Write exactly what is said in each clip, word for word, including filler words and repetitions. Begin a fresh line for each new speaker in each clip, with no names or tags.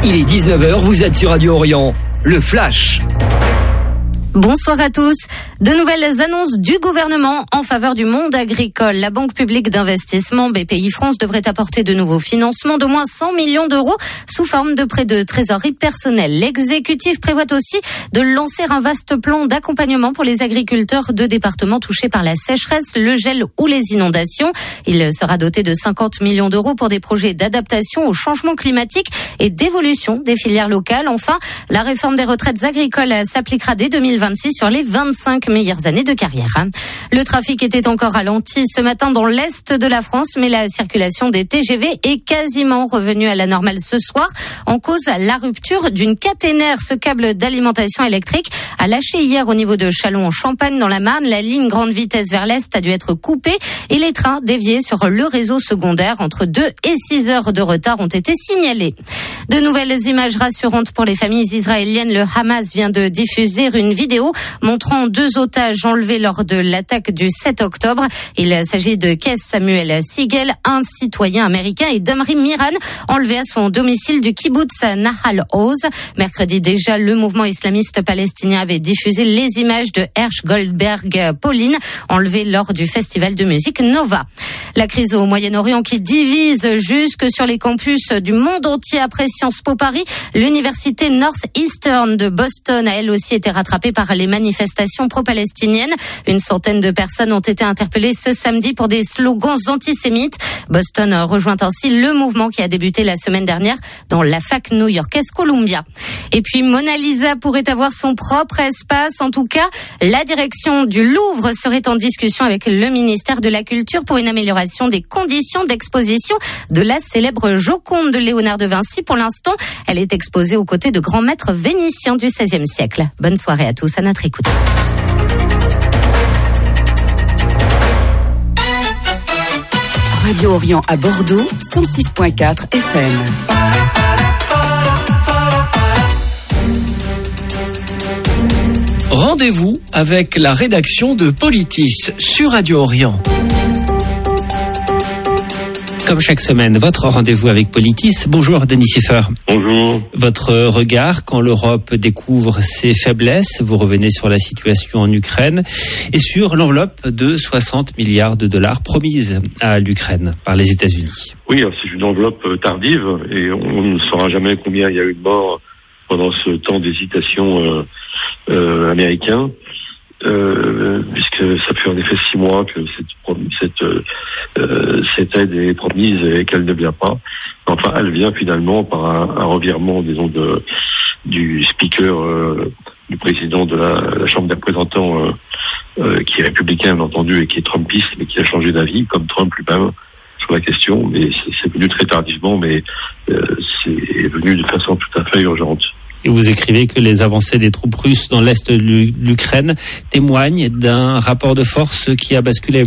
Il est dix-neuf heures, vous êtes sur Radio Orient. Le Flash.
Bonsoir à tous. De nouvelles annonces du gouvernement en faveur du monde agricole. La Banque publique d'investissement B P I France devrait apporter de nouveaux financements d'au moins cent millions d'euros sous forme de prêts de trésorerie personnelle. L'exécutif prévoit aussi de lancer un vaste plan d'accompagnement pour les agriculteurs de départements touchés par la sécheresse, le gel ou les inondations. Il sera doté de cinquante millions d'euros pour des projets d'adaptation au changement climatique et d'évolution des filières locales. Enfin, la réforme des retraites agricoles s'appliquera dès deux mille vingt-six sur les vingt-cinq meilleures années de carrière. Le trafic était encore ralenti ce matin dans l'est de la France, mais la circulation des T G V est quasiment revenue à la normale ce soir. En cause, la rupture d'une caténaire. Ce câble d'alimentation électrique a lâché hier au niveau de Châlons-en-Champagne dans la Marne. La ligne grande vitesse vers l'est a dû être coupée et les trains déviés sur le réseau secondaire entre deux et six heures de retard ont été signalés. De nouvelles images rassurantes pour les familles israéliennes. Le Hamas vient de diffuser une vidéo montrant deux otages enlevés lors de l'attaque du sept octobre. Il s'agit de Keith Samuel Siegel, un citoyen américain, et d'Omri Miran, enlevé à son domicile du kibbutz Nahal Oz. Mercredi déjà, le mouvement islamiste palestinien avait diffusé les images de Hersh Goldberg Pauline, enlevé lors du festival de musique Nova. La crise au Moyen-Orient qui divise jusque sur les campus du monde entier après Sciences Po Paris. L'université Northeastern de Boston a elle aussi été rattrapée par les manifestations pro-palestiniennes. Une centaine de personnes ont été interpellées ce samedi pour des slogans antisémites. Boston rejoint ainsi le mouvement qui a débuté la semaine dernière dans la fac new-yorkaise Columbia. Et puis Mona Lisa pourrait avoir son propre espace. En tout cas, la direction du Louvre serait en discussion avec le ministère de la Culture pour une amélioration des conditions d'exposition de la célèbre Joconde de Léonard de Vinci. Pour l'instant, elle est exposée aux côtés de grands maîtres vénitiens du seizième siècle. Bonne soirée à tous, à notre écoute.
Radio Orient à Bordeaux, cent six virgule quatre F M.
Rendez-vous avec la rédaction de Politis sur Radio Orient. Comme chaque semaine, votre rendez-vous avec Politis. Bonjour Denis Siffer.
Bonjour.
Votre regard quand l'Europe découvre ses faiblesses, vous revenez sur la situation en Ukraine et sur l'enveloppe de soixante milliards de dollars promise à l'Ukraine par les États-Unis.
Oui, c'est une enveloppe tardive et on ne saura jamais combien il y a eu de morts pendant ce temps d'hésitation euh, euh, américain. Euh, puisque ça fait en effet six mois que cette, cette, euh, cette aide est promise et qu'elle ne vient pas. Enfin, elle vient finalement par un, un revirement, disons, de, du speaker, euh, du président de la, la Chambre des représentants, euh, euh, qui est républicain, bien entendu, et qui est trumpiste, mais qui a changé d'avis, comme Trump lui-même, sur la question. Mais c'est, c'est venu très tardivement, mais euh, c'est venu de façon tout à fait urgente.
Et vous écrivez que les avancées des troupes russes dans l'est de l'Ukraine témoignent d'un rapport de force qui a basculé.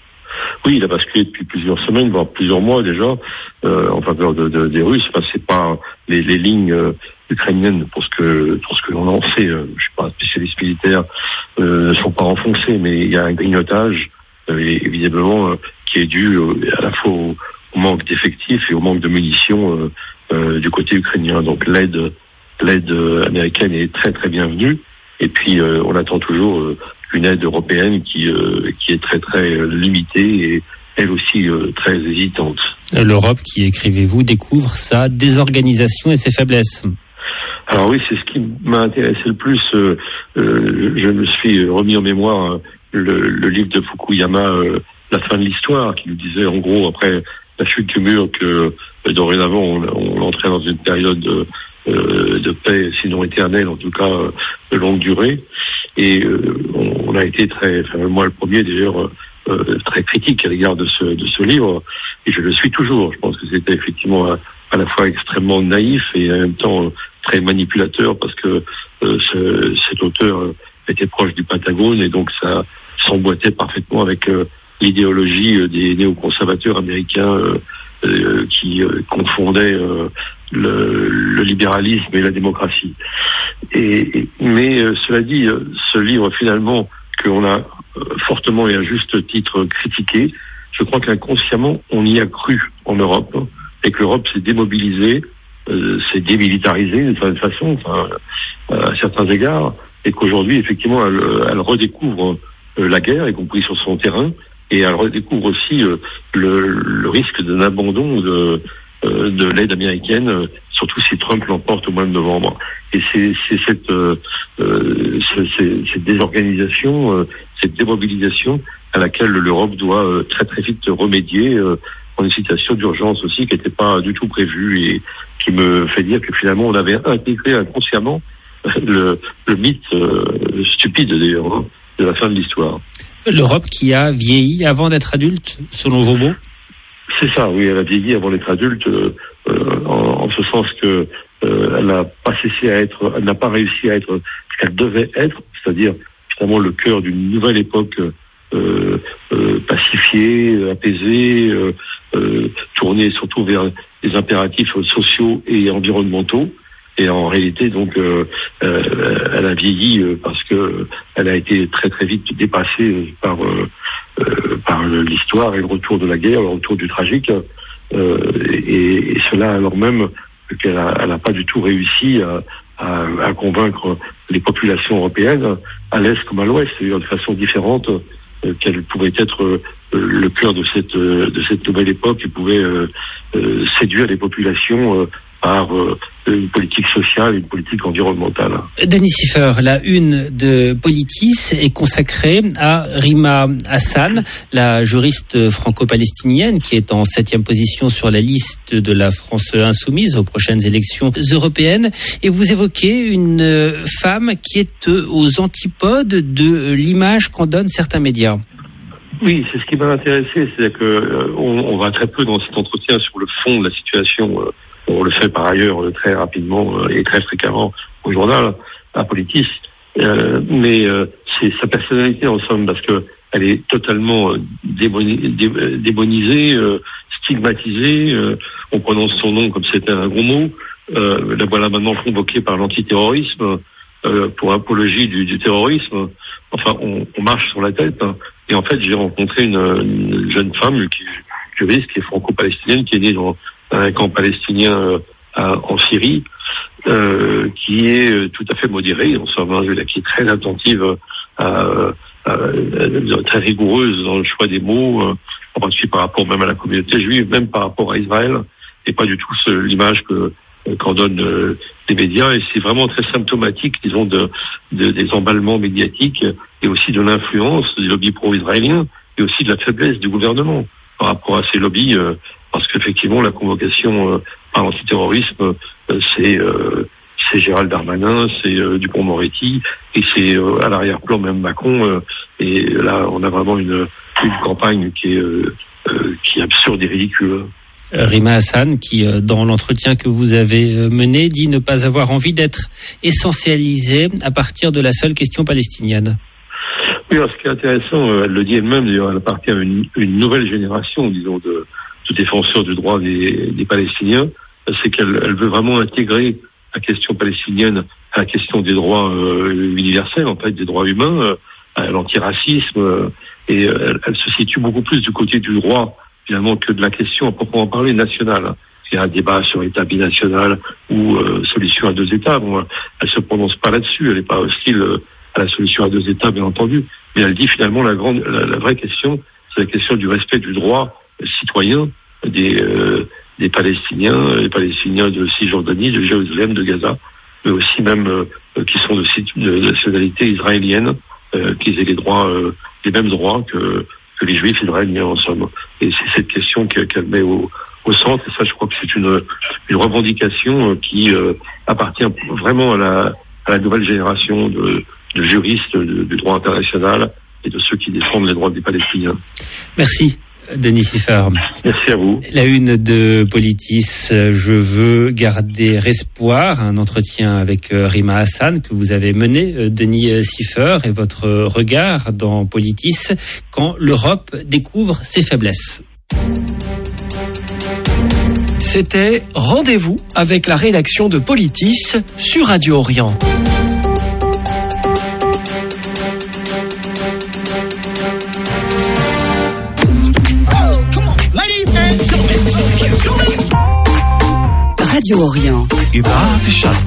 Oui, il a basculé depuis plusieurs semaines, voire plusieurs mois déjà, euh, en faveur de, de, des Russes. Enfin, c'est pas les, les lignes euh, ukrainiennes, pour ce que pour ce que l'on en sait, euh, je suis pas un spécialiste militaire, euh, ne sont pas renfoncées, mais il y a un grignotage, euh, et, visiblement, euh, qui est dû euh, à la fois au, au manque d'effectifs et au manque de munitions euh, euh, du côté ukrainien. Donc l'aide L'aide américaine est très très bienvenue et puis euh, on attend toujours euh, une aide européenne qui euh, qui est très très limitée et elle aussi euh, très hésitante.
L'Europe qui, écrivez-vous, découvre sa désorganisation et ses faiblesses.
Alors oui, c'est ce qui m'a intéressé le plus. Euh, euh, je me suis remis en mémoire euh, le, le livre de Fukuyama, euh, La fin de l'histoire, qui nous disait en gros après la chute du mur que euh, dorénavant on, on entrait dans une période euh, Euh, de paix, sinon éternelle, en tout cas euh, de longue durée. Et euh, on, on a été très, enfin moi le premier d'ailleurs, euh, très critique à l'égard de ce de ce livre, et je le suis toujours. Je pense que c'était effectivement à, à la fois extrêmement naïf et en même temps euh, très manipulateur, parce que euh, ce, cet auteur euh, était proche du Pentagone et donc ça s'emboîtait parfaitement avec euh, l'idéologie euh, des néoconservateurs américains euh, euh, qui euh, confondaient euh, Le, le libéralisme et la démocratie. Et, et mais euh, cela dit, euh, ce livre finalement qu'on a euh, fortement et à juste titre critiqué, je crois qu'inconsciemment on y a cru en Europe et que l'Europe s'est démobilisée euh, s'est démilitarisée d'une certaine façon, enfin, à certains égards, et qu'aujourd'hui, effectivement, elle, elle redécouvre euh, la guerre, y compris sur son terrain, et elle redécouvre aussi euh, le, le risque d'un abandon de, euh, de l'aide américaine, euh, surtout si Trump l'emporte au mois de novembre. Et c'est, c'est cette, euh, euh, c'est, cette désorganisation, euh, cette démobilisation à laquelle l'Europe doit euh, très très vite remédier, euh, en une situation d'urgence aussi qui n'était pas du tout prévue et qui me fait dire que finalement on avait intégré inconsciemment le, le mythe euh, stupide d'ailleurs hein, de la fin de l'histoire.
L'Europe qui a vieilli avant d'être adulte, selon vos mots ?
C'est ça, oui, elle a vieilli avant d'être adulte, euh, en, en ce sens que euh, elle n'a pas cessé à être, elle n'a pas réussi à être ce qu'elle devait être, c'est-à-dire finalement le cœur d'une nouvelle époque euh, euh, pacifiée, apaisée, euh, euh, tournée surtout vers des impératifs sociaux et environnementaux. Et en réalité, donc, euh, euh, elle a vieilli euh, parce que elle a été très très vite dépassée par euh, euh, par l'histoire et le retour de la guerre, le retour du tragique, euh, et, et cela alors même qu'elle a, elle n'a pas du tout réussi à, à, à convaincre les populations européennes à l'est comme à l'ouest, c'est-à-dire de façon différente, euh, qu'elle pouvait être euh, le cœur de cette euh, de cette nouvelle époque et pouvait euh, euh, séduire les populations. Euh, par euh, une politique sociale, une politique environnementale.
Denis Siffer, la une de Politis est consacrée à Rima Hassan, la juriste franco-palestinienne qui est en septième position sur la liste de la France insoumise aux prochaines élections européennes. Et vous évoquez une femme qui est aux antipodes de l'image qu'en donnent certains médias.
Oui, c'est ce qui m'a intéressé, c'est que euh, on, on va très peu dans cet entretien sur le fond de la situation. Euh, On le fait par ailleurs très rapidement et très fréquemment au journal, à Politis. Euh, mais euh, c'est sa personnalité en somme, parce que elle est totalement démoni- dé- démonisée, euh, stigmatisée. Euh, on prononce son nom comme c'était un gros mot. Euh, la voilà maintenant convoquée par l'antiterrorisme euh, pour apologie du, du terrorisme. Enfin, on, on marche sur la tête. Hein. Et en fait, j'ai rencontré une, une jeune femme qui est juriste, qui est franco-palestinienne, qui est née dans un camp palestinien euh, à, en Syrie, euh, qui est euh, tout à fait modérée, en somme, hein, qui est très attentive, à, à, à, très rigoureuse dans le choix des mots, euh, en particulier par rapport même à la communauté juive, même par rapport à Israël, et pas du tout ce, l'image que qu'en donnent euh, les médias. Et c'est vraiment très symptomatique, disons, de, de des emballements médiatiques et aussi de l'influence des lobbies pro-israéliens et aussi de la faiblesse du gouvernement par rapport à ces lobbies. Euh, Parce qu'effectivement, la convocation euh, par l'antiterrorisme, euh, c'est, euh, c'est Gérald Darmanin, c'est euh, Dupond-Moretti, et c'est euh, à l'arrière-plan même Macron. Euh, et là, on a vraiment une, une campagne qui est, euh, euh, qui est absurde et ridicule.
Rima Hassan, qui, dans l'entretien que vous avez mené, dit ne pas avoir envie d'être essentialisée à partir de la seule question palestinienne.
Oui, alors, ce qui est intéressant, elle le dit elle-même, d'ailleurs, elle appartient à une, une nouvelle génération, disons, de de défenseur du droit des, des Palestiniens, c'est qu'elle elle veut vraiment intégrer la question palestinienne à la question des droits euh, universels, en fait, des droits humains, euh, à l'antiracisme, euh, et elle, elle se situe beaucoup plus du côté du droit, finalement, que de la question, à proprement parler, nationale. Il y a un débat sur État binational ou euh, solution à deux États. Bon, elle se prononce pas là-dessus, elle n'est pas hostile à la solution à deux États, bien entendu, mais elle dit finalement la grande, la, la vraie question, c'est la question du respect du droit citoyens des euh, des Palestiniens, les Palestiniens de Cisjordanie, de Jérusalem, de Gaza, mais aussi même euh, qui sont de, de nationalité israélienne, euh, qu'ils aient les droits, euh, les mêmes droits que, que les Juifs israéliens en somme. Et c'est cette question qu'elle, qu'elle met au, au centre. Et ça, je crois que c'est une une revendication qui euh, appartient vraiment à la à la nouvelle génération de, de juristes de, du droit international et de ceux qui défendent les droits des Palestiniens.
Merci. Denis Siffer.
Merci à vous.
La une de Politis, je veux garder espoir, un entretien avec Rima Hassan que vous avez mené, Denis Siffer, et votre regard dans Politis quand l'Europe découvre ses faiblesses.
C'était Rendez-vous avec la rédaction de Politis sur Radio Orient.
Radio Orient.
إذاعة الشرق.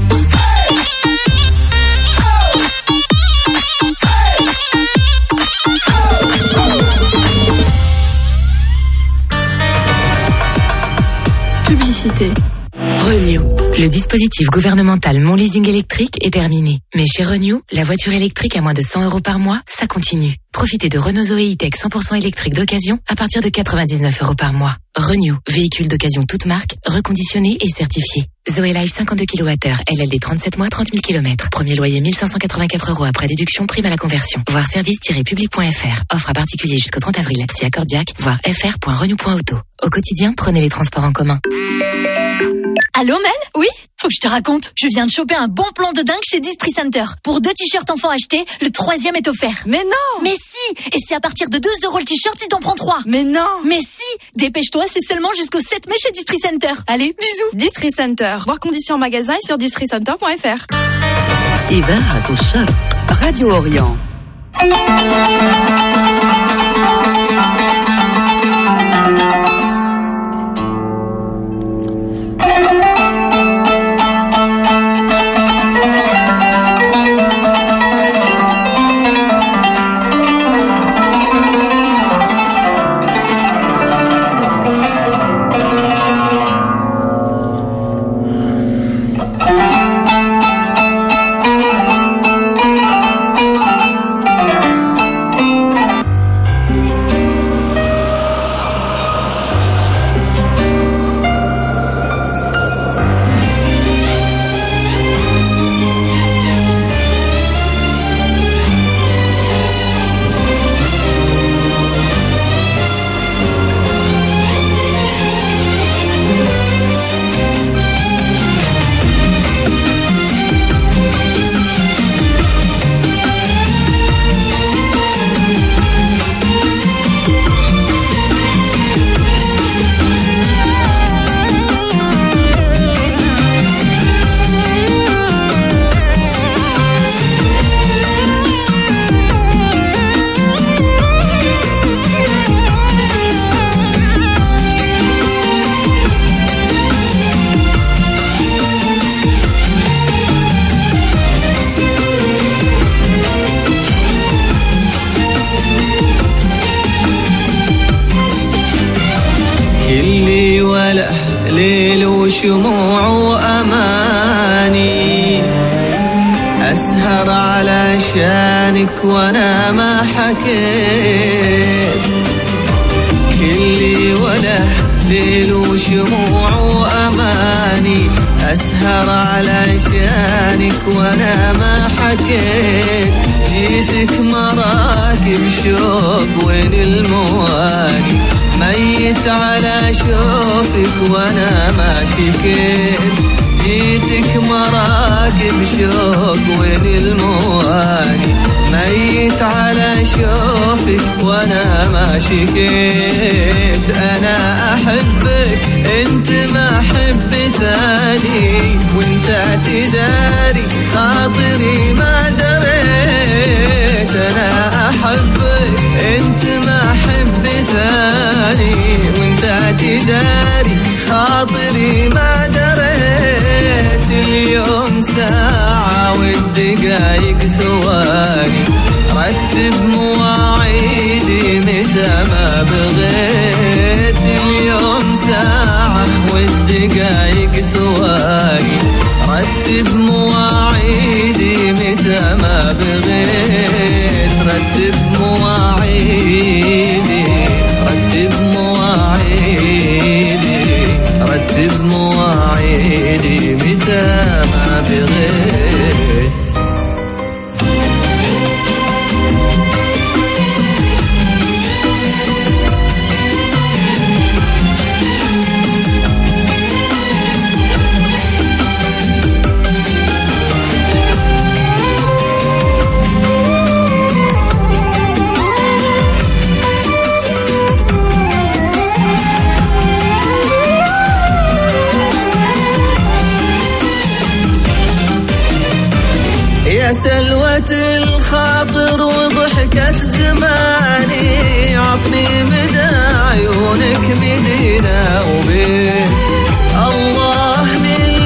Publicité. Renew. Le dispositif gouvernemental Mon Leasing électrique est terminé. Mais chez Renew, la voiture électrique à moins de cent euros par mois, ça continue. Profitez de Renault Zoé E-Tech cent pour cent électrique d'occasion à partir de quatre-vingt-dix-neuf euros par mois. Renew, véhicule d'occasion toute marque, reconditionné et certifié. Zoé Live cinquante-deux kilowattheures, L L D trente-sept mois, trente mille kilomètres. Premier loyer mille cinq cent quatre-vingt-quatre euros après déduction, prime à la conversion. Voir service tiret public point f r. Offre à particulier jusqu'au trente avril. Si accordiaque, voir f r point renew point auto. Au quotidien, prenez les transports en commun.
Allô Mel ?
Oui ?
Faut que je te raconte, je viens de choper un bon plan de dingue chez Distri Center. Pour deux t-shirts enfants achetés, le troisième est offert.
Mais non !
Mais si ! Et c'est à partir de deux euros le t-shirt si t'en prends trois.
Mais non !
Mais si ! Dépêche-toi, c'est seulement jusqu'au sept mai chez Distri Center. Allez, bisous.
Distri Center. Voir conditions en magasin et sur distri center point f r.
إذاعة الشرق. Radio Orient.
شموع وأماني أسهر على شانك وأنا ما حكيت كلي وله ليل وشموع وأماني أسهر على شانك وأنا ما حكيت جيتك مراكب شوق وين المواني ميت على شوفك وانا ما شكيت جيتك مراكب شوق وين المواني ميت على شوفك وانا ما شكيت انا احبك انت ما احب ثاني وانت اعتذاري خاطري ما دريت انا احبك انت ما احب ثاني وانت اعتذاري خاطري ما دريت اليوم ساعة والدقايق ثواني رتب مواعيدي متى ما بغيت اليوم ساعة والدقايق ثواني رتب مواعيدي متى ما بغيت رتب مواعيدي رتب مواعيدي رتب مواعيدي متى ما بغيت سلوة الخاطر وضحكة زماني عطني مدى عيونك مدينة وبيت الله من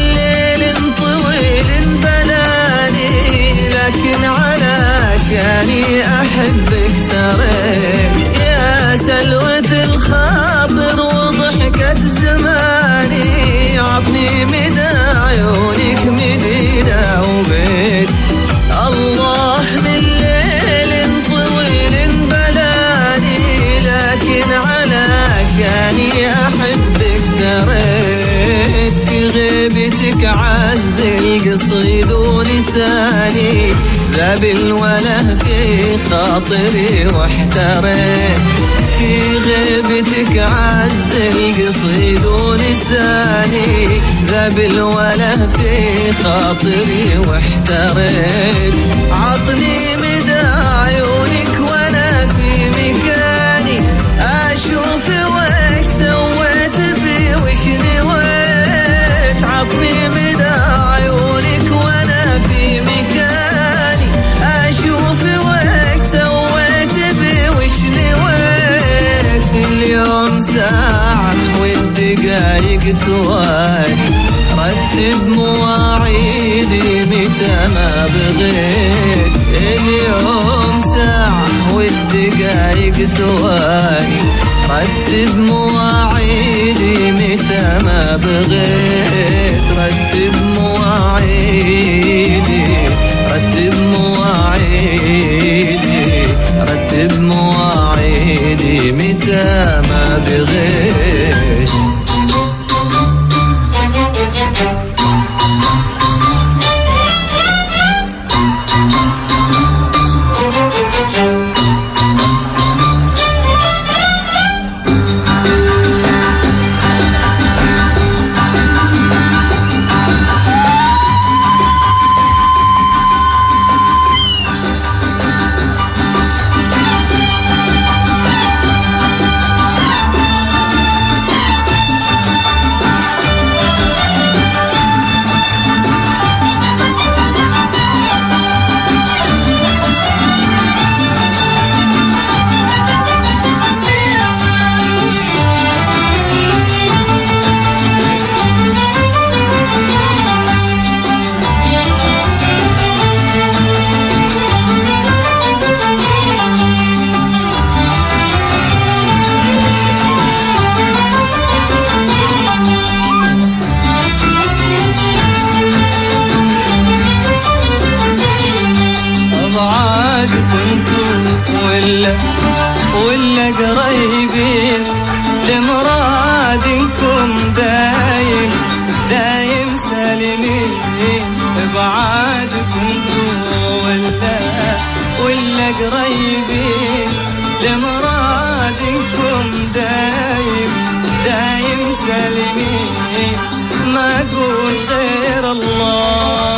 أحبك سريت في غيبتك عز القصيد ولساني ذاب الوله في خاطري واحتريت في غيبتك عز القصيد ولساني ذاب الوله في خاطري واحتريت عطني مدى عيونك وانا في مكاني اشوف وش سويت بي وش نويت عطني مدى عيونك وانا في مكاني اشوف وش سويت بي وش نويت اليوم ساعة والدقايق ثواني رتب مواعيدي متى ما بغيت اليوم ساعة والدقايق ثواني رتب مواعيدي متى ما بغيت رتب مواعيدي رتب مواعيدي رتب مواعيدي متى ما بغيت ولا قريبين لمرادكم دايم دايم سالمين بعاد كنتوا ولا ولا قريبين لمرادكم دايم دايم سالمين ما أقول غير الله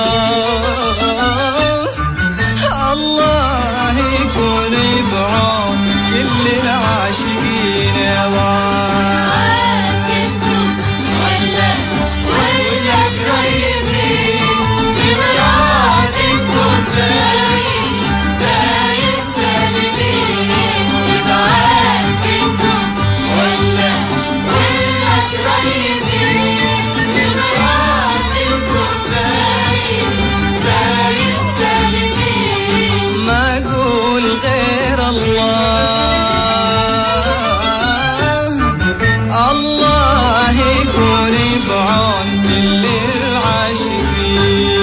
الله يكون بعون كل العاشقين يا ولا ولا قريبين بمرادكم دايم دايم سالمين بعادكم ولا ولا قريبين بمرادكم دايم دايم سالمين ما أقول غير الله الله يكون بعون كل العاشقين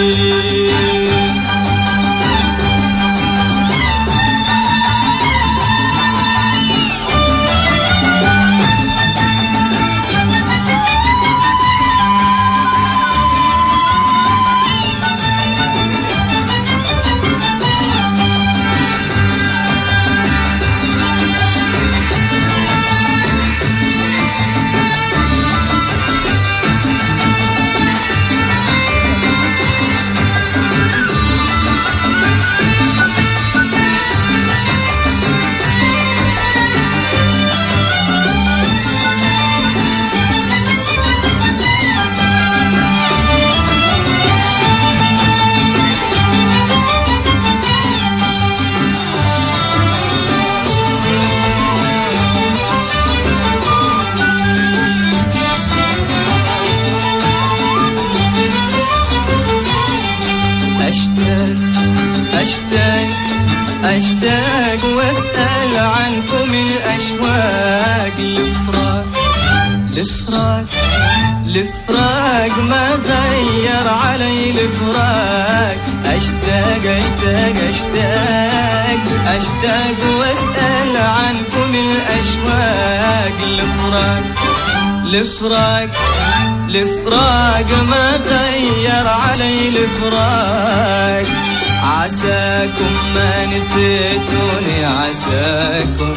أشتاق وأسأل عنكم الأشواق لفراق لفراق الفراق ما غير علي الفراق اشتاق اشتاق اشتاق اشتاق واسأل عنكم الاشواق الفراق الفراق الفراق ما غير علي الفراق عساكم ما نسيتوني عساكم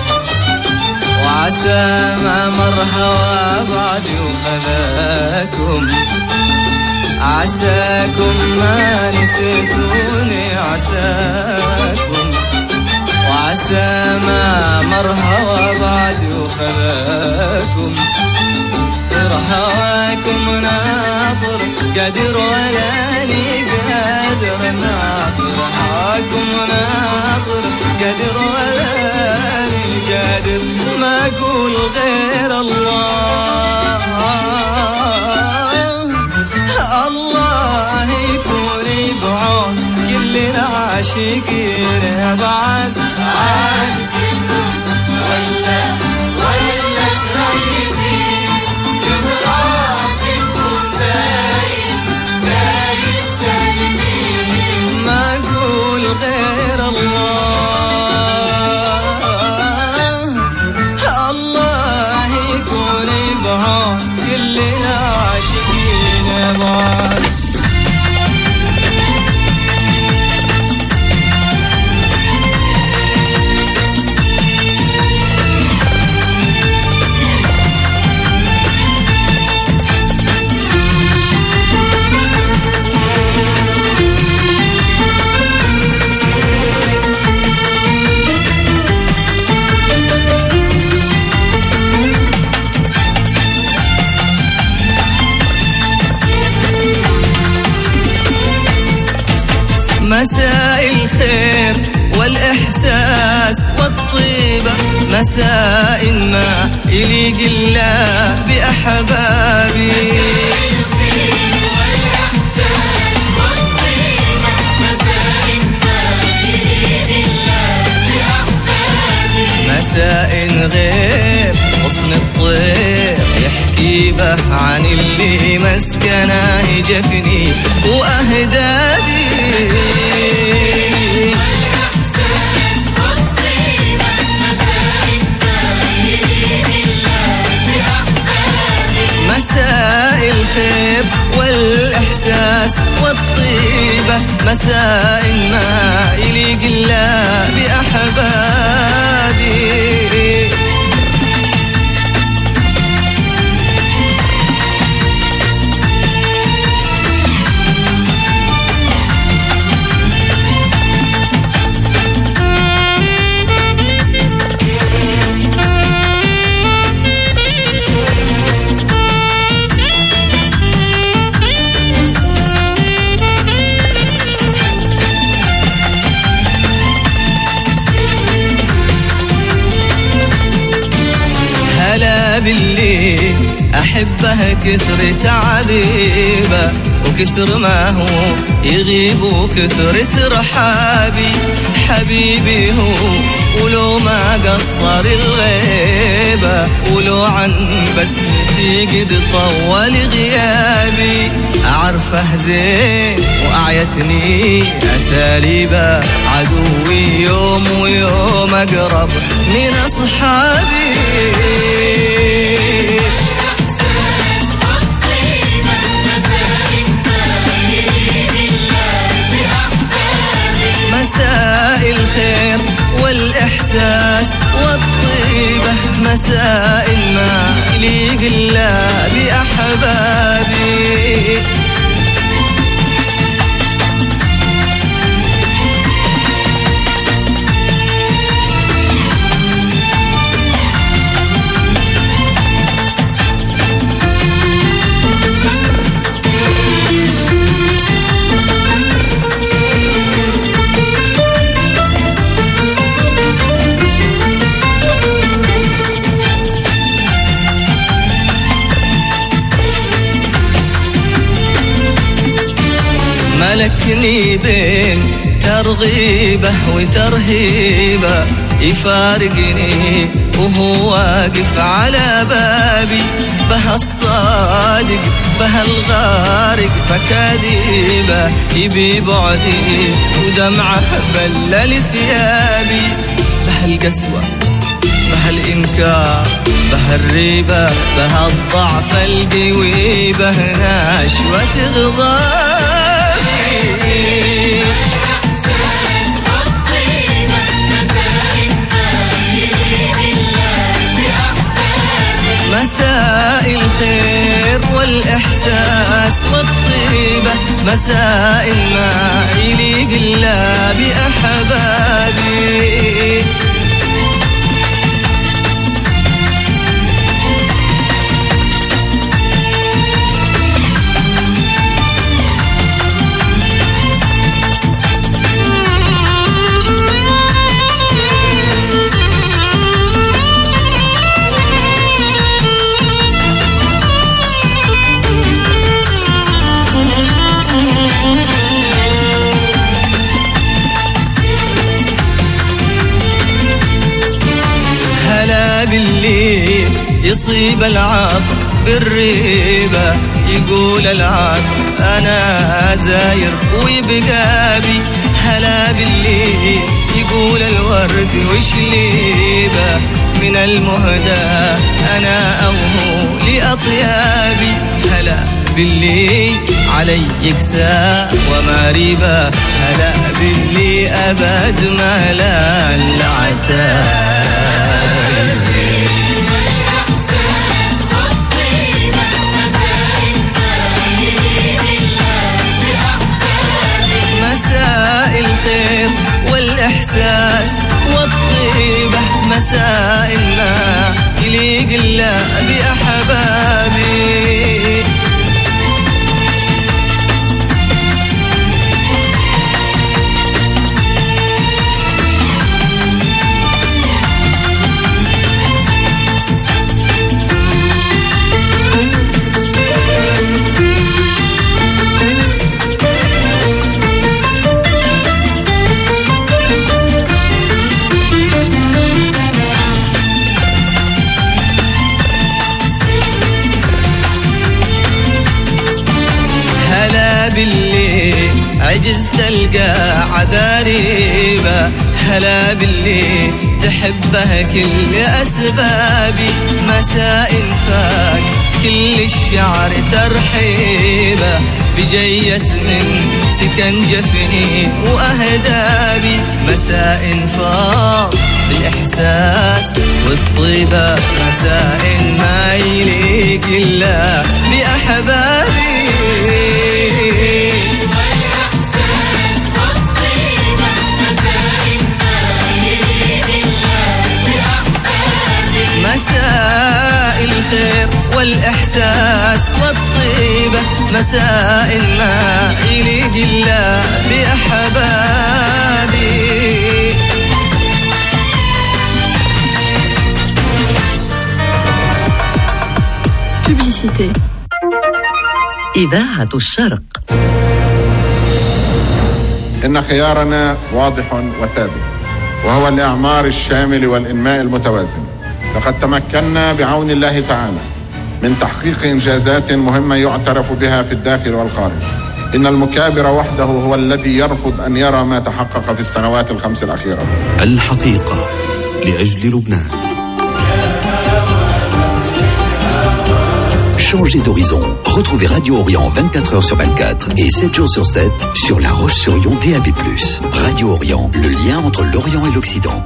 وعسى ما مر هوى بعدي وخذاكم عساكم ما نسيتوني عساكم وعسى ما مر هوى بعدي وخذاكم هواكم ناطر قادر ولا لي قادر ناطر هواكم ناطر قادر ولا لي قادر ما اقول غير الله الله يكون بعون كل العاشقين بعد عاد ولا ولا قريبين ما اقول غير الله الله يكون بعون كل العاشقين بعد مساء الخير والإحساس والطيبة مساء ما يليق الله بأحبابي مساء الخير والإحساس والطيبة مساء ما يليق الله بأحبابي مساء غير غصن الطير يحكي به عن اللي مسكنه جفني وأهدادي مساء الخير والإحساس والطيبة مساء ما يليق الله بأحبابي باللي أحبه كثرة عذيبه وكثر ما هو يغيب وكثرة رحابي حبيبي هو ولو ما قصر الغيبة ولو عن بسمتي قد طول غيابي أعرفه زين وأعيتني أساليبه عدوي يوم ويوم أقرب من أصحابي مساء الخير والإحساس والطيبة مساء ما يليق الله بأحبابي ملكني بين ترغيبه وترهيبه يفارقني وهو واقف على بابي به بها الصادق بها الغارق مكاذيبه يبي بعدي ودمعه بلل ثيابي بها القسوة بها الإنكار بها الريبة بها الضعف القوي بها نشوة غضابي مساء الخير والإحساس والطيبة مساء ما يليق إلا بأحبابي باللي يصيب العطر بالريبة يقول العطر أنا زاير ويبقى بي هلا باللي يقول الورد وشليبة من المهدى أنا أو هو لأطيابي هلا باللي علي يكسى وما ريبة هلا باللي أبد ما لا العتاب مساء الخير والإحساس والطيبة مساء ما يليق إلا بأحبابي باللي عجزت تلقى عذاريبة هلا باللي تحبها كل أسبابي مساء فاك كل الشعر ترحيبة بجية من سكن جفني وأهدابي مساء فاق بالإحساس والطيبة مساء ما يليق إلا بأحبابي مساء الخير والإحساس والطيبة مساء ما يليق إلا بأحبابي
Publicité. إذاعة الشرق.
إن خيارنا واضح وثابت وهو الإعمار الشامل والإنماء المتوازن. لقد تمكنا بعون الله تعالى من تحقيق إنجازات مهمة يعترف بها في الداخل والخارج. إن المكابر وحده هو الذي يرفض أن يرى ما تحقق في السنوات الخمس الأخيرة.
الحقيقة لأجل لبنان. Changez d'horizon. Retrouvez Radio Orient vingt-quatre heures sur vingt-quatre et sept jours sur sept sur La Roche-sur-Yon D A B plus. Radio Orient, le lien entre l'Orient et l'Occident.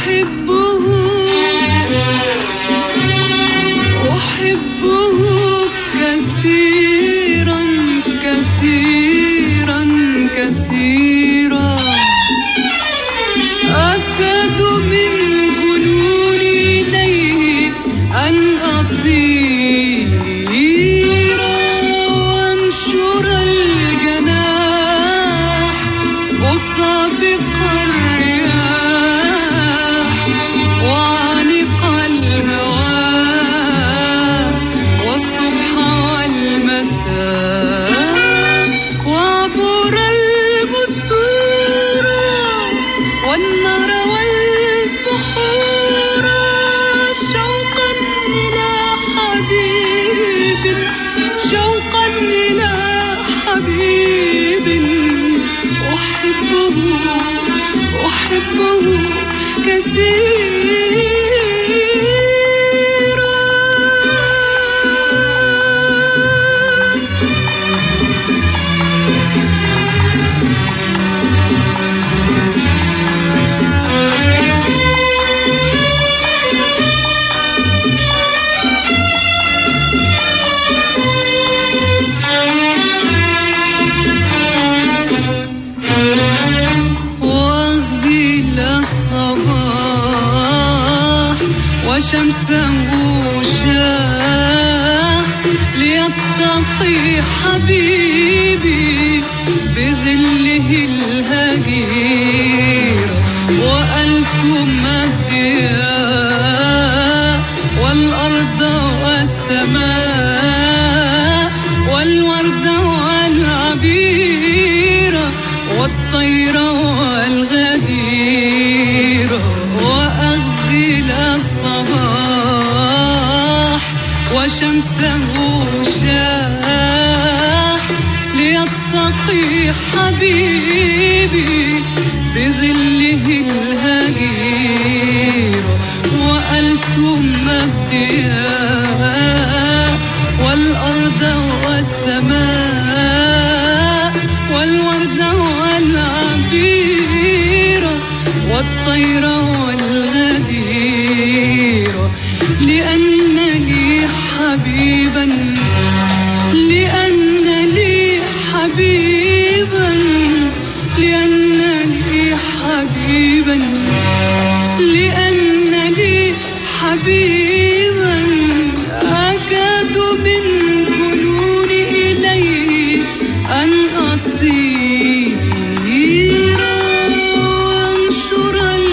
أحبه أحبه كثيرا كثيرا كثيرا أكاد من جنوني إليه أن أطير وأنشر الجناح أسابق الرياح وأعانق الهواء والصبح والمساء وأعبر البثور والنهر والبحور شوقا إلى حبيب شوقا إلى حبيب أحبه أحبه كثيرا وأغزل الصباح وشمسه شاح ليتقي حبيبي بظله الهجير وألثم الضياء والأرض والسماء والورد والعبير والطير والغدير وأغزل الصباح وشمسه شاح ليتقي حبيبي بظله الهجير وألثم الضياء والأرض والسماء والورد والعبير والطير والغدير لأن لي حبيبا لأن لي حبيبا لأن لي حبيبا لأن لي حبيبا أكاد من جنوني إليه أن أطير وأنشر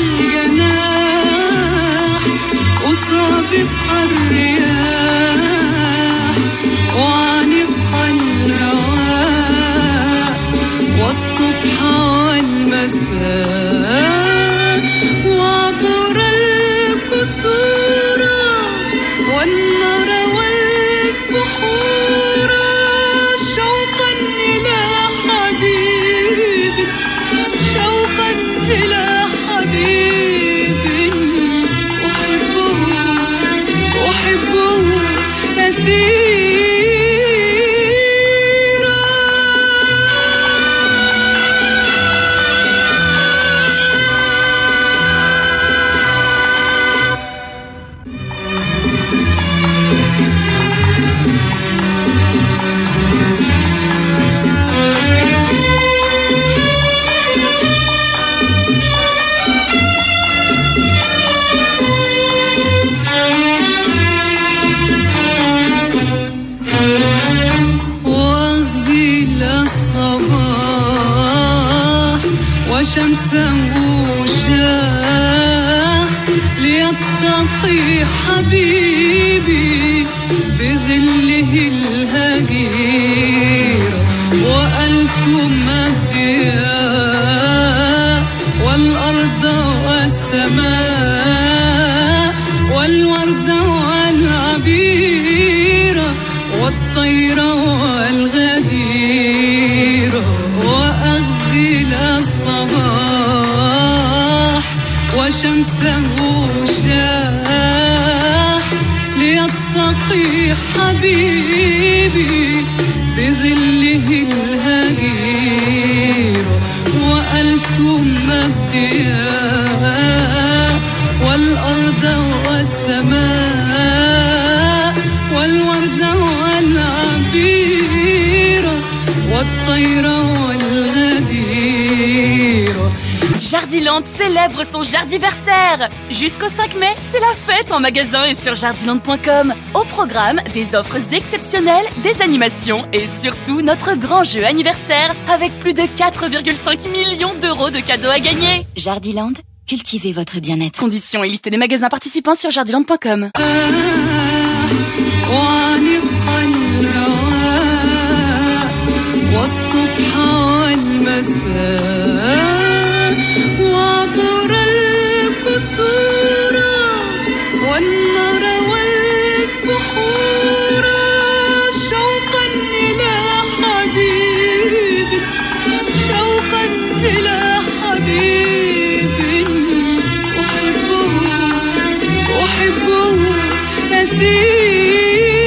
الجناح أسابق الرياح وأعانق الهواء والصبح والمساء وأعبر البثور والنهر والبحور شوقا إلى حبيب شوقا إلى حبيب أحبه أحبه كثيرا وأغزل الصباح وشمسه شاح ليتقي حبيبي بظله الهجير وألثم الضياء والأرض والسماء والورد والعبير والطير والغدير وأغزل الصباح وشمسه شاح ليتقي حبيبي بظله الهجير وألثم الضياء والأرض والسماء والورد والعبير والطير والغدير.
Jardiland célèbre son jardiversaire. Jusqu'au cinq mai, c'est la fête en magasin et sur jardiland point com. Au programme, des offres exceptionnelles, des animations et surtout notre grand jeu anniversaire avec plus de quatre virgule cinq millions d'euros de cadeaux à gagner.
Jardiland, cultivez votre bien-être.
Conditions et liste des magasins participants sur jardiland point com.
وعبر الكسور والنار والبحور شوقا إلى حبيب شوقا إلى حبيب أحبه أحبه كثيرا.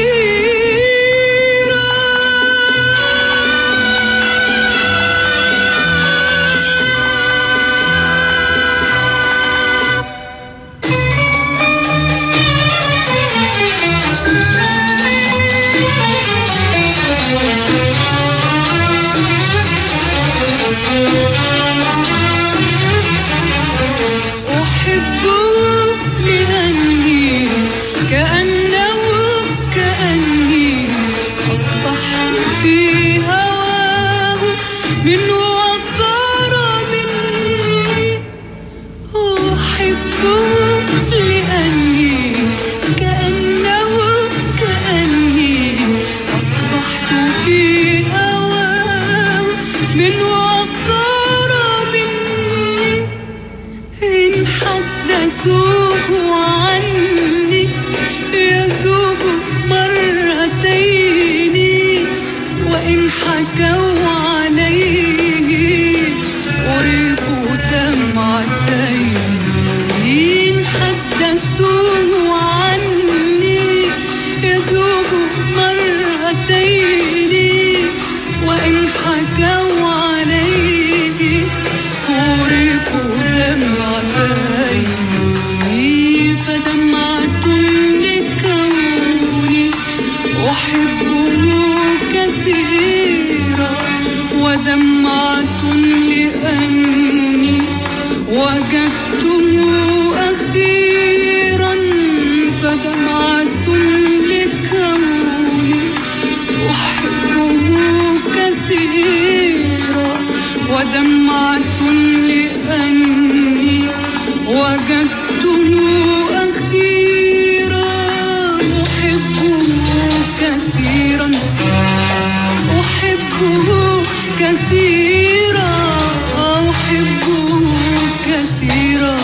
ودمعة لأني وجدته أخيرا فدمعة لكوني أحبه كثيرا ودمعة لأني وجدته أخيرا أحبه كثيرا أحبه كثيرا أحبه كثيرا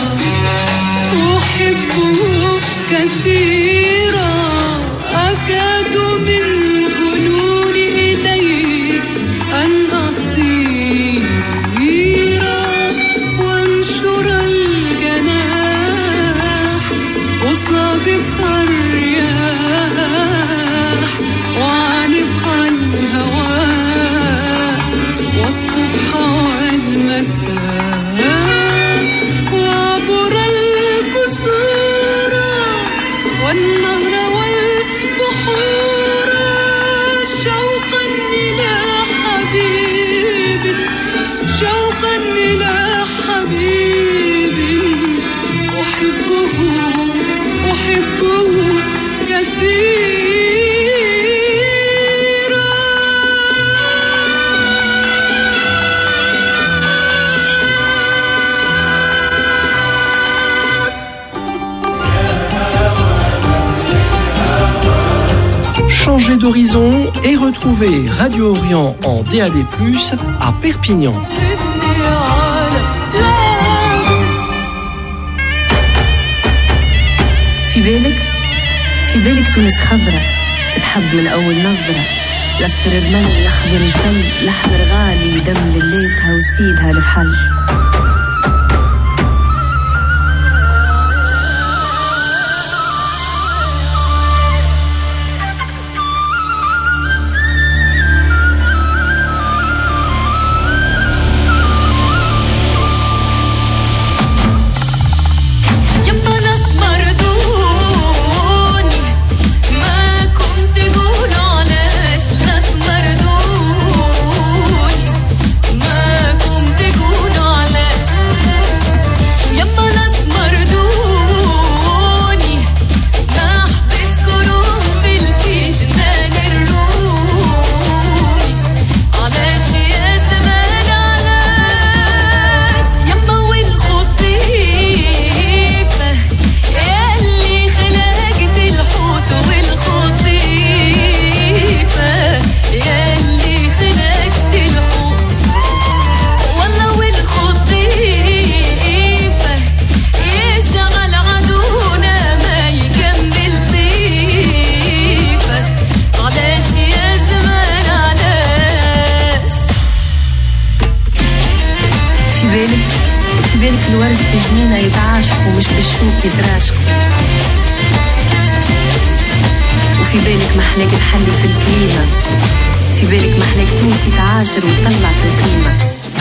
أحبه كثيرا أكاد من جنوني إليه أن أطير وانشر الجناح وسابق الرياح وعانق الهوى والصبح والمساء وعبر الكسور والنهر والبحور شوقا إلى حبيب شوقا إلى حبيب أحبه أحبه كثيرا.
Changer d'horizon et retrouver Radio Orient en D A B plus, à Perpignan.
في بالك في بالك تونس خضرة تحب من أول نظرة الأصفر الرمل الأخضر جبل الأحمر غالي دم لليتها وسيدها الفحل
يبقى
هنا يتعاشقوا مش بالشوك يتراشقوا. وفي بالك محلاك تحلي في الكليمة، في بالك محلاك تونسي تعاشر وتطلع في القيمة.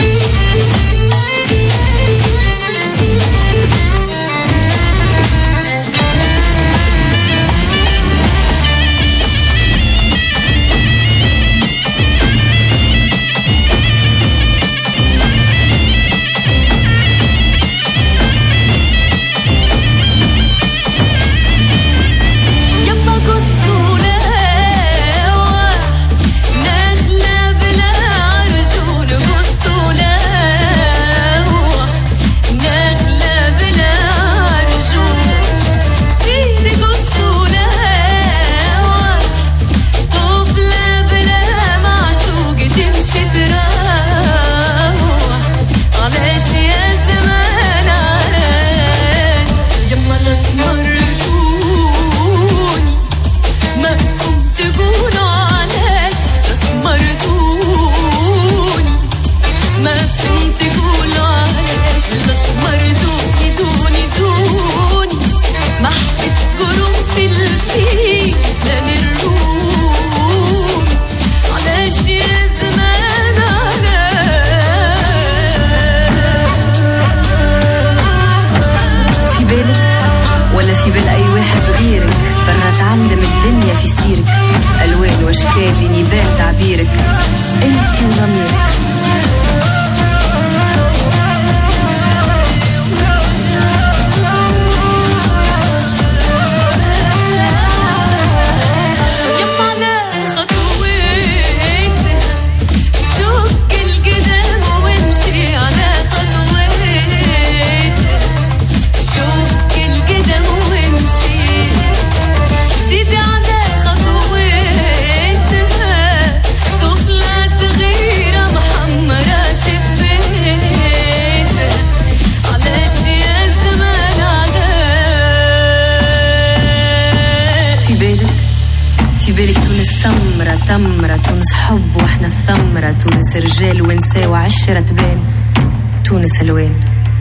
تمرة تونس حب واحنا الثمرة، تونس رجال ونساء وعشرة تبان، تونس الوان.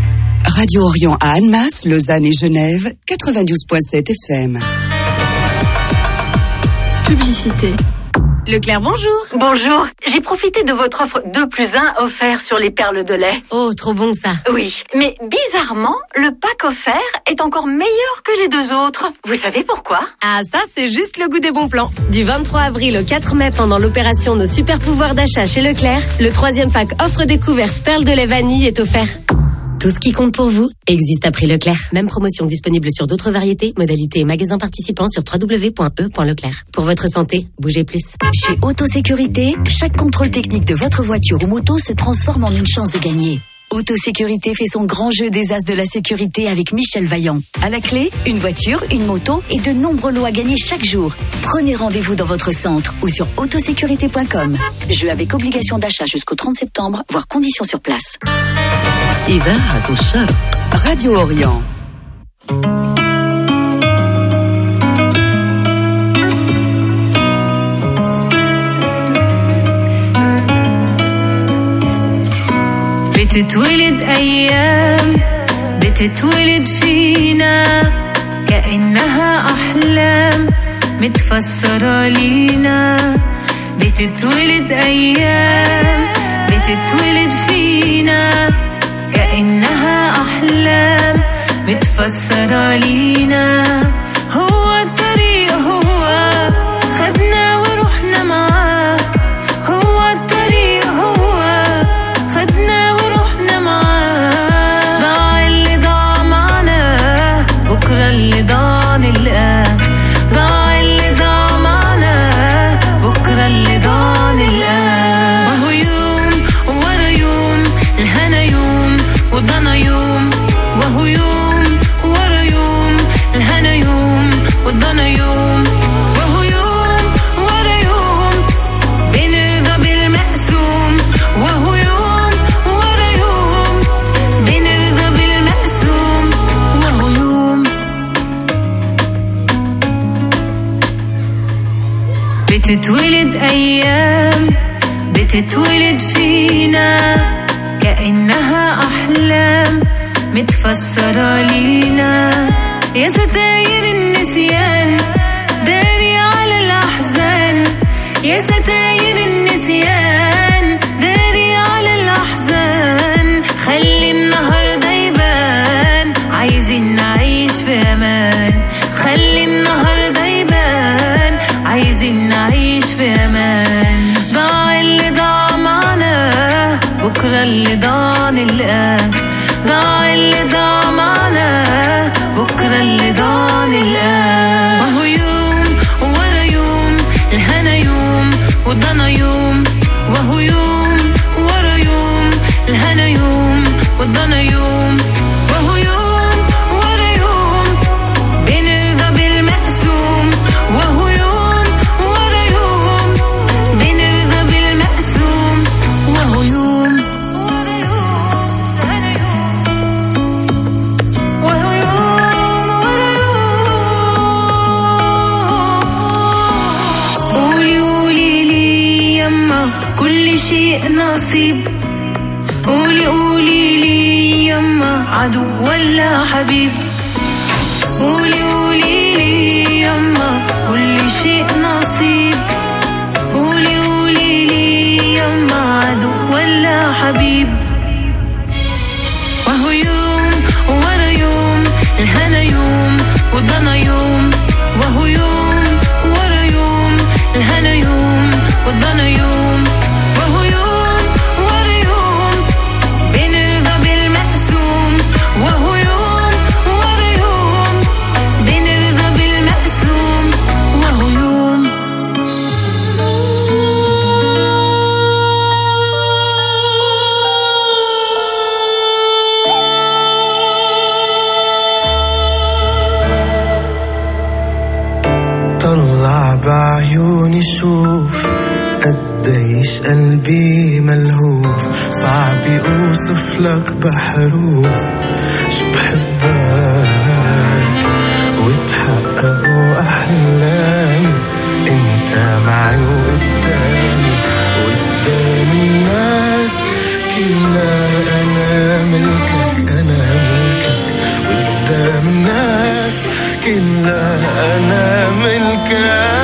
Radio Orient à Annemasse, Lausanne et Genève, quatre-vingt-douze virgule sept F M.
Publicité. Leclerc, bonjour.
Bonjour. J'ai profité de votre offre deux plus un offert sur les perles de lait.
Oh, trop bon ça.
Oui, mais bizarrement, le pack offert est encore meilleur que les deux autres. Vous savez pourquoi?
Ah, ça, c'est juste le goût des bons plans. Du vingt-trois avril au quatre mai, pendant l'opération Nos super pouvoirs d'achat chez Leclerc, le troisième pack offre découverte perles de lait vanille est offert. Tout ce qui compte pour vous existe à prix Leclerc. Même promotion disponible sur d'autres variétés, modalités et magasins participants sur w w w point e point leclerc. Pour votre santé, bougez plus.
Chez Autosécurité, chaque contrôle technique de votre voiture ou moto se transforme en une chance de gagner. Autosécurité fait son grand jeu des as de la sécurité avec Michel Vaillant. À la clé, une voiture, une moto et de nombreux lots à gagner chaque jour. Prenez rendez-vous dans votre centre ou sur autosécurité point com. Jeu avec obligation d'achat jusqu'au trente septembre, voire conditions sur place.
إذاعة الشرق راديو أوريون.
بتتولد أيام بتتولد فينا كأنها أحلام متفسرة لينا. بتتولد أيام بتتولد فينا كأنها أحلام متفسرة لينا. هو الطريق هو خدنا ورحنا معاه. هو الطريق هو خدنا ورحنا معاه. ضاع اللي ضاع معنا بكرة اللي ضاع نلقاه. ضاع اللي ضاع معنا بكرة اللي ضاع نلقاه. وهو يوم ورا يوم الهنا يوم وضنا يوم. وهو يوم ورا يوم الهنا يوم وضنا يوم. وهو يوم ورا يوم بنرضى بالمقسوم. وهو يوم ورا يوم بنرضى بالمقسوم. وهو يوم بتتولد أيام بتتولد فينا كأنها أحلام متفسرة لينا يا ستاير النسيان داري على الأحزان يا ستاير النسيان داري على الأحزان خلي النهاردة يبان عايزين نعيش في أمان خلي النهاردة يبان عايزين نعيش في أمان ضاع اللي ضاع معنا بكرة اللي ضاع نلقاه ضاع اللي ضاع معنا بكرة اللي ضاع نلقاه وهو يوم ورا يوم الهنا يوم وضنا يوم وهو يوم ورا يوم الهنا يوم وضنا يوم وهو يوم ورا يوم بنرضى بالمقسوم وهو يوم ورا يوم بنرضى بالمقسوم وهو يوم ورا يوم الهنا يوم وهو يوم ورا يوم قولي قولي لي يما كل شيء نصيب قولي قولي لي يما عدو ولا حبيب قولي قولي لي يما كل شيء نصيب قولي قولي لي يما عدو ولا حبيب وهو يوم ورا يوم الهنا يوم وضنا يوم وهو يوم ورا يوم الهنا يوم وضنا يوم وهو يوم ورا يوم بنرضى بالمقسوم وهو يوم ورا يوم بنرضى بالمقسوم وهو يوم
طلع بعيوني شوف قديش قلبي ملهوف صعب يوصف لك بحروف شو بحبك وتحققوا أحلامي انت معي وقدامي وقدام الناس كلها أنا ملكك أنا ملكك وقدام الناس كلها أنا ملكك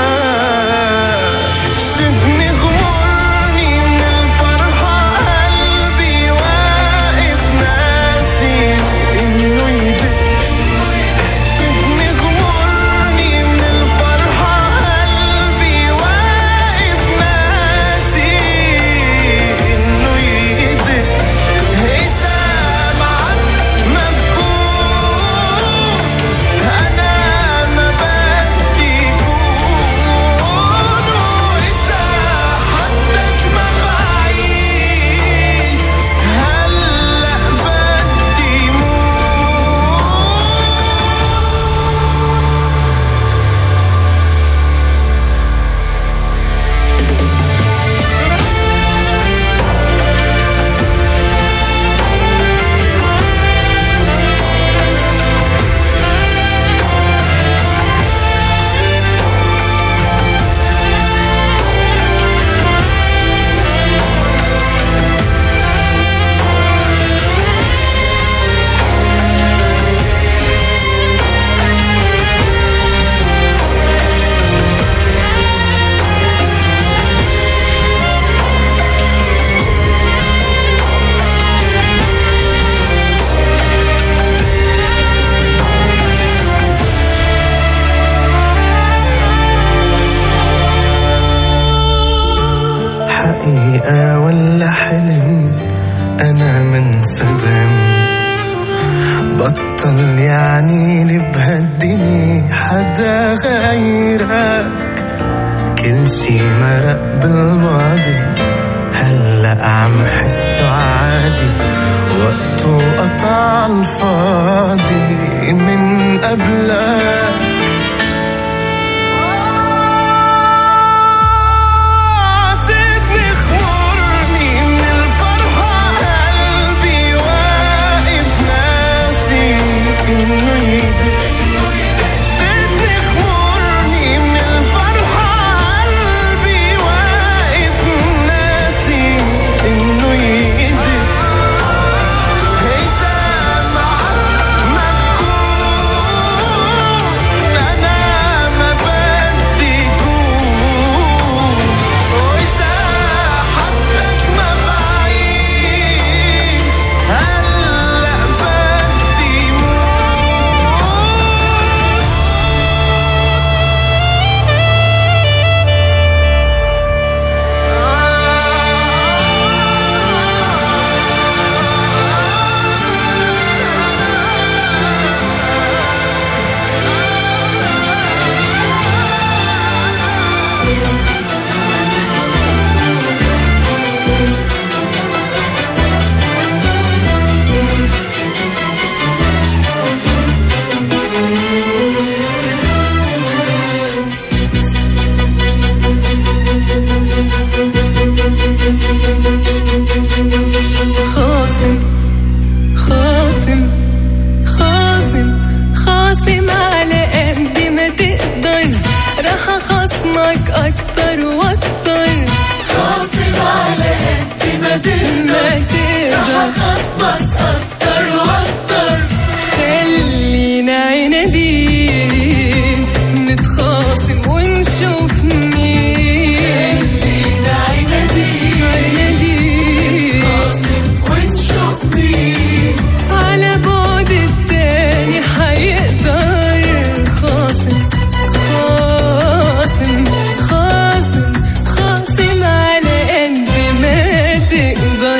شدني غمرني من الفرحة قلبي واقف ناسي إنه يدق شدني غمرني من الفرحة قلبي واقف ناسي إنه يدق هي سامعك ما بكون أنا ما بدي كون وإذا حدك ما بعيش هلأ بدي موت حقيقة ولا حلم أنا منصدم بطل يعني لي بهالدنيا حدا غيرك كل شي مرق بالماضي هلأ عم حسه عادي وقته قطع الفاضي من قبلك سيبني خمرني من الفرحة قلبي واقف ناسي إنه يدق سيبني خمرني من الفرحة قلبي واقف ناسي إنه يدق هي سامعك
خاصم على قد ما تقدر راح أخصمك أكتر وأكتر
خاصم على قد ما تقدر راح أخصمك أكتر وأكتر
خلينا عنادين نتخاصم ونشوف مين
خلينا عنادين
عنادين
خاصم ونشوف مين
على بعد التاني حيقدر خاصم خاصم خاصم خاصم على قد ما تقدر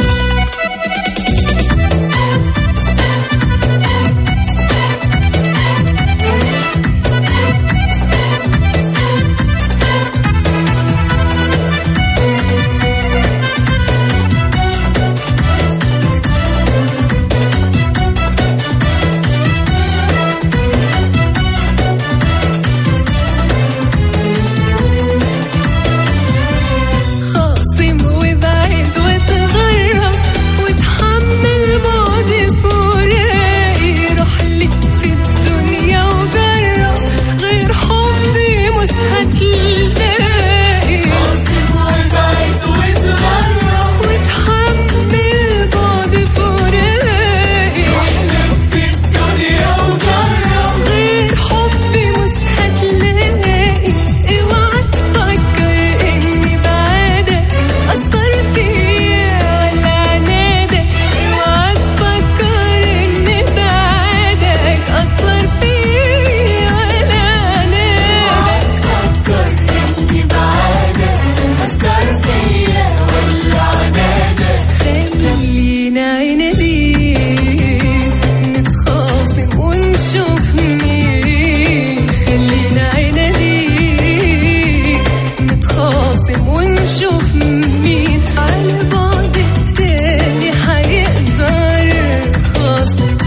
خاصم وبعد وتغرب وتحمل بعد فراقي روح لي في الدنيا وجرب غير حبي مش هتلاقي
خاصم وبعد وتغرب
وتحمل بعد فراقي
روح لف في الدنيا وجرب
غير حبي مش هتلاقي اوعى تفكر اني بعدك اثر فيا ولا عنادك اوعى تفكر اني بعدك اثر فيا ولا عنادك
فكر إني بعدك أثر فيا ولا عنادك
خلينا عنادين نتخاصم ونشوف مين خلينا عنادين نتخاصم ونشوف مين على بعد التاني حيقدر خاصم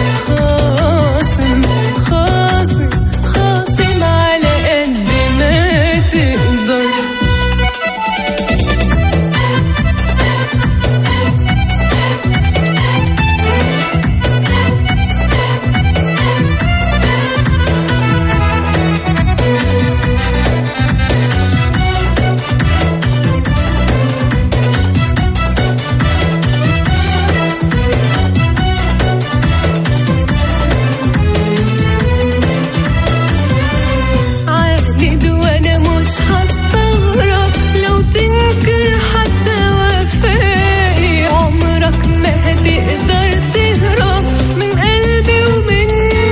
خاصم خاصم خاصم على قد ما تقدر عاند وانا مش هستغرب لو تنكر حتى وفائي عمرك ما هتقدر تهرب من قلبي ومن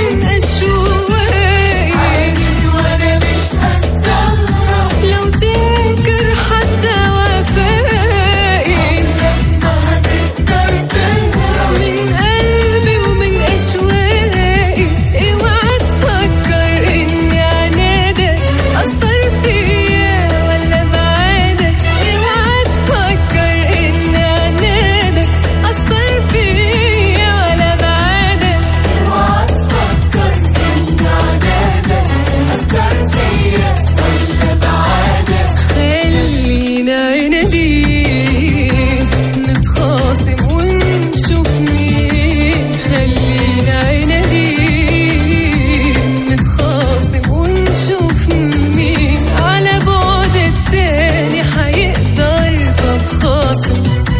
أشواقي
عاند وأنا مش هستغرب
لو تنكر حتى وفائي
ما هتقدر تهرب
من قلبي ومن أشواقي اوعى تفكر اني عنادك أثر فيا ولا بعادك اوعى تفكر اني عنادك أثر فيا ولا بعادك
اوعى تفكر إني عنادك أثر فيا ولا بعادك
خلينا عنادين نتخاصم ونشوف مين خلينا عنادين نتخاصم ونشوف مين على بعد التاني حيقدر طب خاصم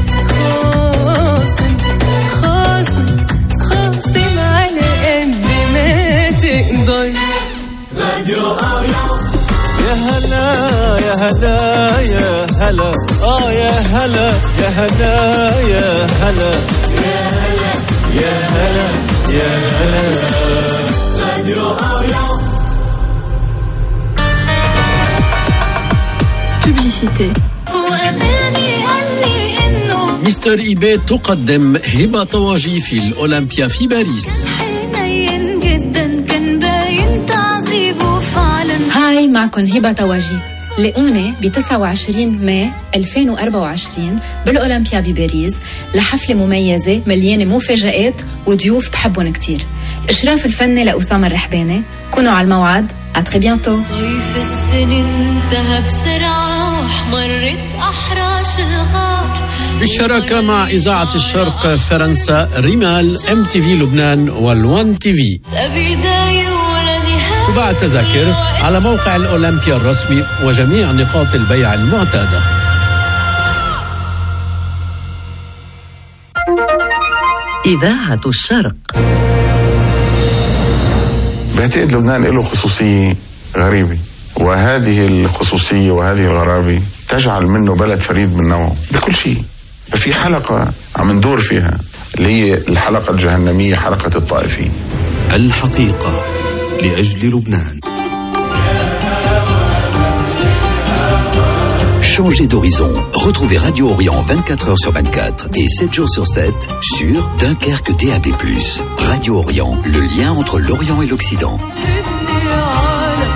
خاصم خاصم خاصم على قد ما تقدر
راديو أوريون
يا هلا يا هلا يا هلا اه يا هلا يا هلا يا هلا
يا هلا
يا هلا يا هلا
راديو أوريون
Publicité. مستر إيبي تقدم هبة طواجي في الأولمبيا في باريس.
حنين جدا كان باين تعذيبه فعلا.
هاي معكم هبة طواجي. لاقوني ب تسعة وعشرين ماي ألفين وأربعة وعشرين بالأولمبيا بباريس لحفلة مميزة مليانة مفاجآت وضيوف بحبهم كتير. الإشراف الفني لأسامة الرحباني. كونوا على الموعد. أتري بيانتو.
صيف السنين انتهى بسرعة واحمرت أحراش الغار
بالشراكة مع إذاعة الشرق فرنسا، ريمال، ام تي في لبنان، والوان تي في. وباع التذاكر على موقع الأولمبيا الرسمي وجميع نقاط البيع المعتادة.
إذاعة الشرق.
بعتقد لبنان له خصوصية غريبة، وهذه الخصوصية وهذه الغرابة تجعل منه بلد فريد من نوعه بكل شيء. ففي حلقة عم ندور فيها اللي هي الحلقة الجهنمية، حلقة الطائفين.
الحقيقة لأجل لبنان. Changez d'horizon. Retrouvez Radio Orient vingt-quatre heures sur vingt-quatre et sept jours sur sept sur Dunkerque D A B plus. Radio Orient, le lien entre l'Orient et l'Occident.